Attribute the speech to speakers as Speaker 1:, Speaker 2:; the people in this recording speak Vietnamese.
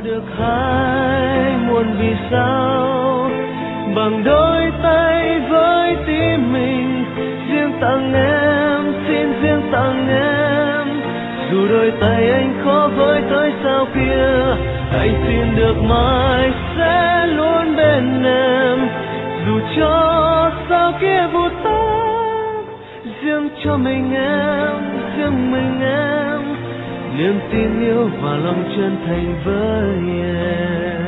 Speaker 1: được hai muôn vì sao bằng đôi tay với tim mình riêng tặng em, xin riêng tặng em. Dù đôi tay anh khó với tới sao kia, anh xin được mãi sẽ luôn bên em. Dù cho sao kia vụt tắt, riêng cho mình em, riêng mình em, niềm tin yêu và lòng chân thành với em.